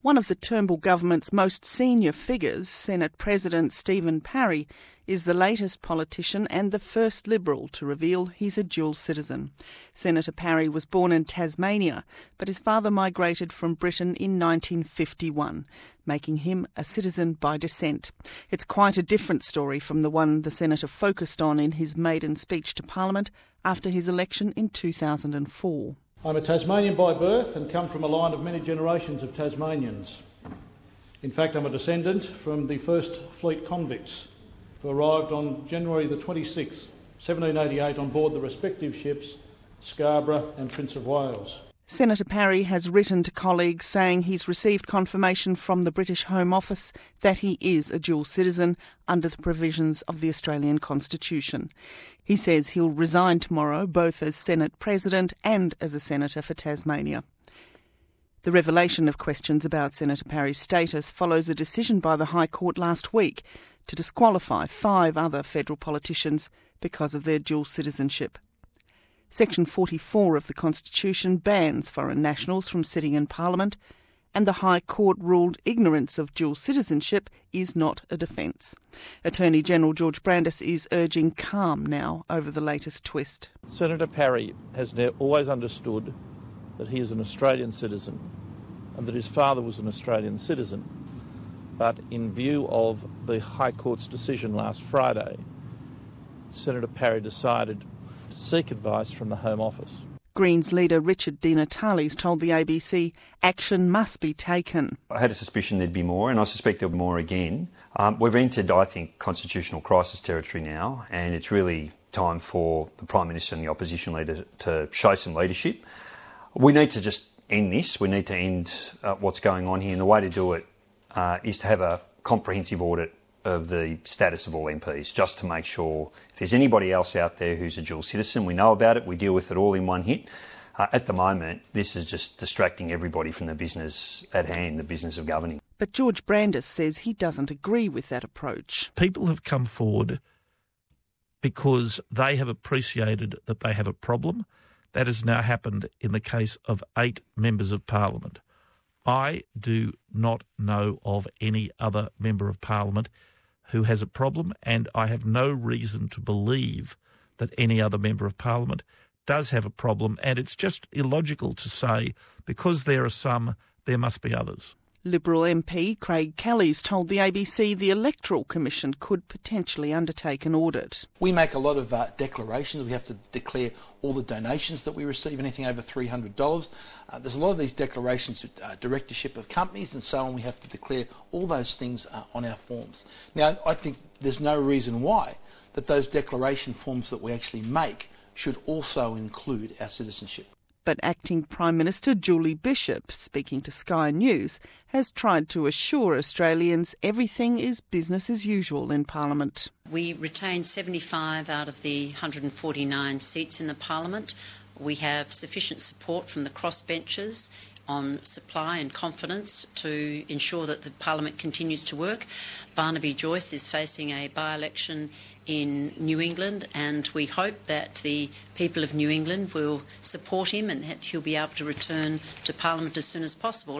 One of the Turnbull government's most senior figures, Senate President Stephen Parry, is the latest politician and the first Liberal to reveal he's a dual citizen. Senator Parry was born in Tasmania, but his father migrated from Britain in 1951, making him a citizen by descent. It's quite a different story from the one the senator focused on in his maiden speech to Parliament after his election in 2004. I'm a Tasmanian by birth and come from a line of many generations of Tasmanians. In fact, I'm a descendant from the first fleet convicts who arrived on January the 26th, 1788 on board the respective ships Scarborough and Prince of Wales. Senator Parry has written to colleagues saying he's received confirmation from the British Home Office that he is a dual citizen under the provisions of the Australian Constitution. He says he'll resign tomorrow, both as Senate President and as a Senator for Tasmania. The revelation of questions about Senator Parry's status follows a decision by the High Court last week to disqualify 5 other federal politicians because of their dual citizenship. Section 44 of the Constitution bans foreign nationals from sitting in Parliament, and the High Court ruled ignorance of dual citizenship is not a defence. Attorney-General George Brandis is urging calm now over the latest twist. Senator Parry has always understood that he is an Australian citizen and that his father was an Australian citizen. But in view of the High Court's decision last Friday, Senator Parry decided to seek advice from the Home Office. Greens leader Richard Di Natale's told the ABC action must be taken. I had a suspicion there'd be more, and I suspect there'll be more again. We've entered, I think, constitutional crisis territory now, and it's really time for the Prime Minister and the opposition leader to show some leadership. We need to just end this. We need to end what's going on here, and the way to do it is to have a comprehensive audit of the status of all MPs, just to make sure if there's anybody else out there who's a dual citizen, we know about it, we deal with it all in one hit. At the moment, this is just distracting everybody from the business at hand, the business of governing. But George Brandis says he doesn't agree with that approach. People have come forward because they have appreciated that they have a problem. That has now happened in the case of 8 members of Parliament. I do not know of any other member of Parliament who has a problem, and I have no reason to believe that any other member of Parliament does have a problem, and it's just illogical to say because there are some, there must be others. Liberal MP Craig Kelly's told the ABC the Electoral Commission could potentially undertake an audit. We make a lot of declarations. We have to declare all the donations that we receive, anything over $300. There's a lot of these declarations, directorship of companies and so on. We have to declare all those things on our forms. Now, I think there's no reason why that those declaration forms that we actually make should also include our citizenship. But Acting Prime Minister Julie Bishop, speaking to Sky News, has tried to assure Australians everything is business as usual in Parliament. We retain 75 out of the 149 seats in the Parliament. We have sufficient support from the crossbenchers on supply and confidence to ensure that the Parliament continues to work. Barnaby Joyce is facing a by-election in New England, and we hope that the people of New England will support him and that he'll be able to return to Parliament as soon as possible.